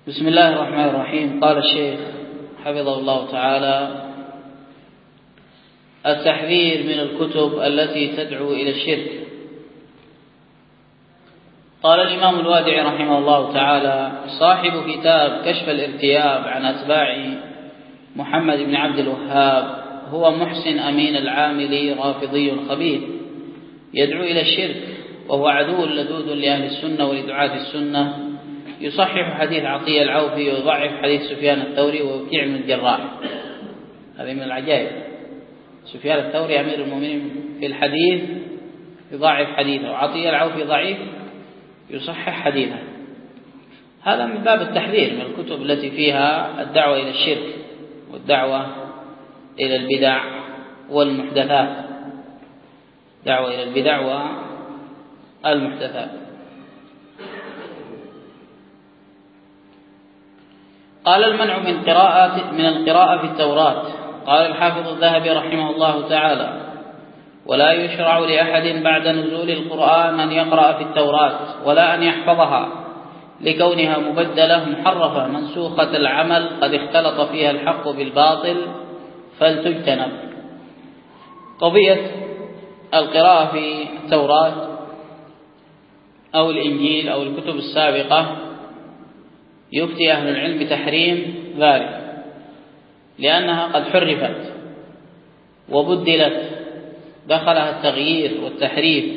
بسم الله الرحمن الرحيم. قال الشيخ حفظه الله تعالى: التحذير من الكتب التي تدعو إلى الشرك. قال الإمام الوادعي رحمه الله تعالى: صاحب كتاب كشف الارتياب عن أتباع محمد بن عبد الوهاب هو محسن أمين العاملي رافضي خبيث يدعو إلى الشرك، وهو عدو لدود لأهل السنة ولدعاة السنة، يصحح حديث عطية العوفي ويضعف حديث سفيان الثوري ووكيع بن الجراح. هذه من العجائب. سفيان الثوري أمير المؤمنين في الحديث يضعف حديثه، وعطية العوفي ضعيف يصحح حديثه. هذا من باب التحذير من الكتب التي فيها الدعوة إلى الشرك والدعوة إلى البدع والمحدثات، دعوة إلى البدع والمحدثات. قال: المنع من القراءة في التوراة. قال الحافظ الذهبي رحمه الله تعالى: ولا يشرع لأحد بعد نزول القرآن أن يقرأ في التوراة ولا أن يحفظها، لكونها مبدلة محرفة منسوخة العمل قد اختلط فيها الحق بالباطل فلتجتنب. قضية القراءة في التوراة أو الإنجيل أو الكتب السابقة يفتي أهل العلم بتحريم ذلك، لأنها قد حرفت وبدلت، دخلها التغيير والتحريف.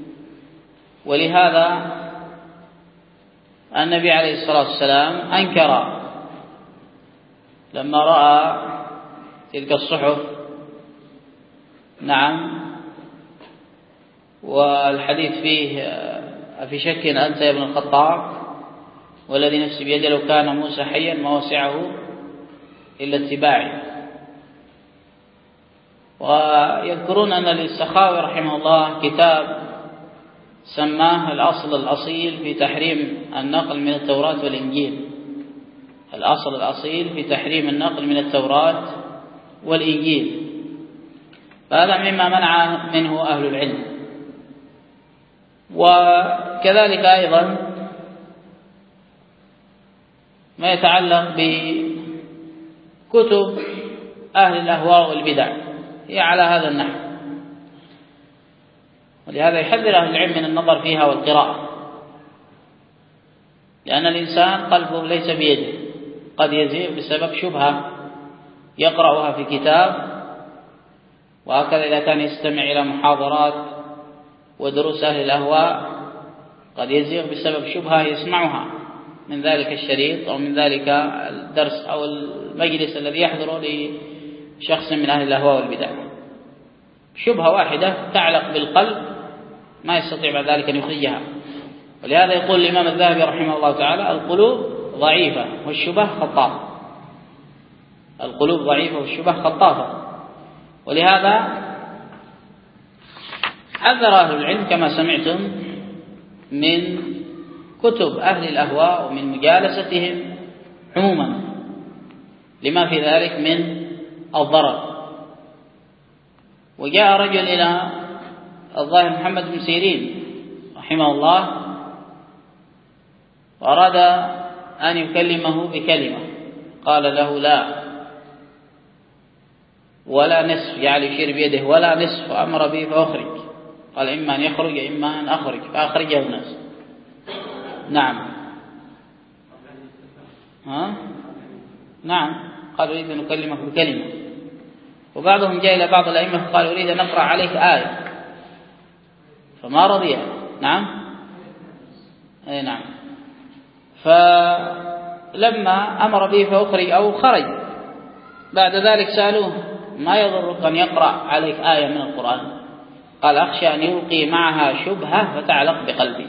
ولهذا النبي عليه الصلاة والسلام أنكر لما رأى تلك الصحف، نعم، والحديث فيه: أفي شك أنت يا ابن الخطاب؟ والذي نفسي بيده لو كان موسى حيا ما وسعه إلا اتباعي. ويذكرون أن للسخاوي رحمه الله كتاب سماه الأصل الأصيل في تحريم النقل من التوراة والإنجيل. الأصل الأصيل في تحريم النقل من التوراة والإنجيل. فهذا مما منع منه أهل العلم. وكذلك أيضا ما يتعلق بكتب أهل الأهواء والبدع هي على هذا النحو، ولهذا يحذر أهل العلم من النظر فيها والقراءة، لأن الإنسان قلبه ليس بيده، قد يزيغ بسبب شبهة يقرأها في كتاب. وهكذا إذا كان يستمع إلى محاضرات ودروس أهل الأهواء قد يزيغ بسبب شبهة يسمعها من ذلك الشريط أو من ذلك الدرس أو المجلس الذي يحضره لشخص من أهل الأهواء والبدع. شبهة واحدة تعلق بالقلب ما يستطيع بعد ذلك أن يخرجها. ولهذا يقول الإمام الذهبي رحمه الله تعالى: القلوب ضعيفة والشبه خطافة. القلوب ضعيفة والشبه خطافة. ولهذا حذر أهل العلم كما سمعتم من كتب أهل الأهواء ومن مجالستهم عموما، لما في ذلك من الضرر. وجاء رجل إلى الظاهر محمد بن سيرين رحمه الله وأراد أن يكلمه بكلمة، قال له: لا ولا نصف، يعني يشير بيده، ولا نصف، وأمر به فأخرج. قال: إما أن يخرج إما أن أخرج، فأخرجه الناس. نعم. نعم، قال: أريد أن أكلمك بكلمة. وبعضهم جاء إلى بعض الأئمة فقال: أريد أن أقرأ عليك آية، فما رضي. نعم، أي نعم. فلما أمر به فأخرج أو خرج، بعد ذلك سألوه: ما يضرك أن يقرأ عليك آية من القرآن؟ قال: أخشى أن يلقي معها شبهة فتعلق بقلبي.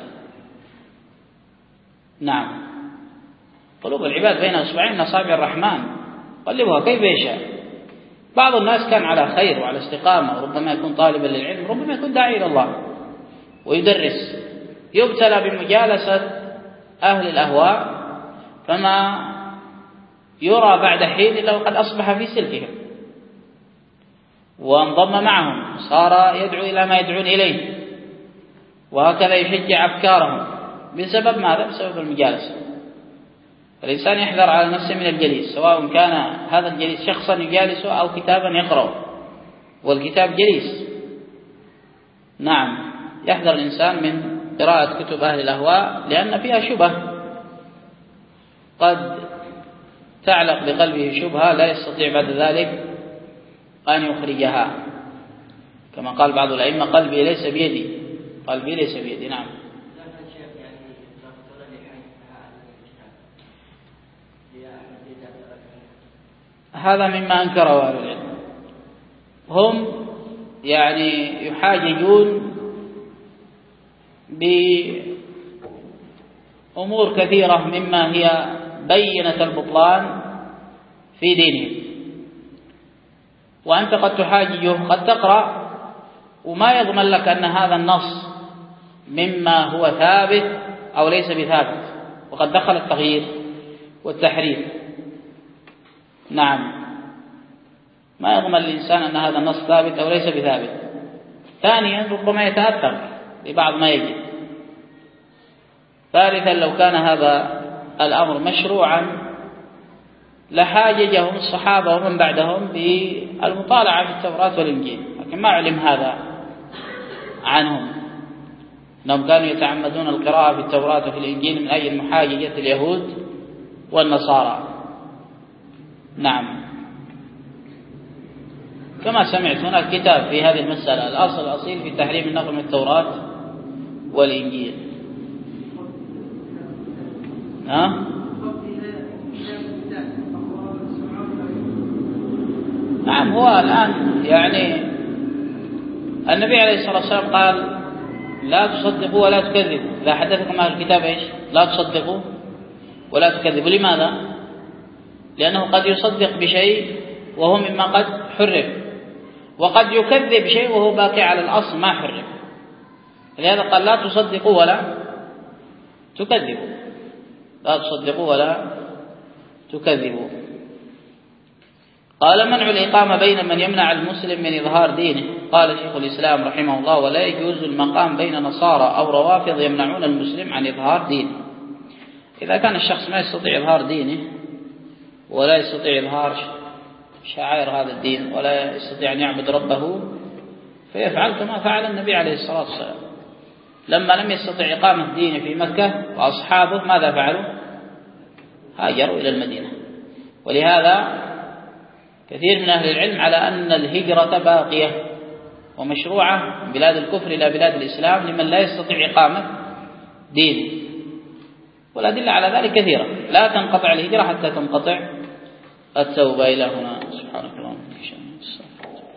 نعم، قلوب العباد بين أصبعين من أصابع الرحمن قلبها كيف يشاء. بعض الناس كان على خير وعلى استقامة، وربما يكون طالبا للعلم، ربما يكون داعي إلى الله ويدرس، يبتلى بمجالسة أهل الأهواء، فما يرى بعد حين إلا وقد أصبح في سلكهم وانضم معهم، صار يدعو إلى ما يدعون إليه، وهكذا يشجع أفكارهم بسبب ماذا؟ بسبب المجالسة. الإنسان يحذر على نفسه من الجليس، سواء كان هذا الجليس شخصا يجالسه أو كتابا يقرأ، والكتاب جليس. نعم، يحذر الإنسان من قراءة كتب أهل الأهواء لأن فيها شبه، قد تعلق بقلبه شبهة لا يستطيع بعد ذلك أن يخرجها، كما قال بعض الأئمة: قلبي ليس بيدي، قلبي ليس بيدي. نعم. هذا مما أنكره أهل العلم، هم يعني يحاججون بأمور كثيرة مما هي بينة البطلان في دينهم، وأنت قد تحاججه، قد تقرأ وما يضمن لك أن هذا النص مما هو ثابت أو ليس بثابت، وقد دخل التغيير والتحريف. نعم، ما يضمن الإنسان أن هذا النص ثابت أو ليس بثابت. ثانيا، ربما يتأثر ببعض ما يجد. ثالثا، لو كان هذا الأمر مشروعا لحاججهم الصحابة ومن بعدهم بالمطالعة في التوراة والإنجيل، لكن ما علم هذا عنهم، أنهم كانوا يتعمدون القراءة في التوراة وفي الإنجيل من أجل محاججة اليهود والنصارى. نعم. كما سمعت هناك كتاب في هذه المسألة، الأصل الأصيل في تحريم النقل من التوراة والإنجيل. نعم، هو الآن يعني النبي عليه الصلاة والسلام قال: لا تصدقوا ولا تكذبوا، إذا حدثكم أهل الكتاب إيش؟ لا تصدقوا ولا تكذبوا. لماذا؟ لأنه قد يصدق بشيء وهو مما قد حرف، وقد يكذب بشيء وهو باقي على الأصل ما حرف، لهذا قال: لا تصدقوا ولا تكذبوا، لا تصدقوا ولا تكذبوا. قال: منع الإقامة بين من يمنع المسلم من إظهار دينه. قال شيخ الإسلام رحمه الله: ولا يجوز المقام بين نصارى أو روافض يمنعون المسلم عن إظهار دينه. إذا كان الشخص ما يستطيع إظهار دينه ولا يستطيع إظهار شعائر هذا الدين ولا يستطيع أن يعبد ربه، فيفعل كما فعل النبي عليه الصلاة والسلام لما لم يستطع إقامة دينه في مكة، وأصحابه ماذا فعلوا؟ هاجروا إلى المدينة. ولهذا كثير من أهل العلم على أن الهجرة باقية ومشروعة من بلاد الكفر إلى بلاد الإسلام لمن لا يستطيع إقامة دينه، والأدلة على ذلك كثيرة. لا تنقطع الهجرة حتى تنقطع التوبة. إلى هنا، سبحانك اللهم وبحمدك.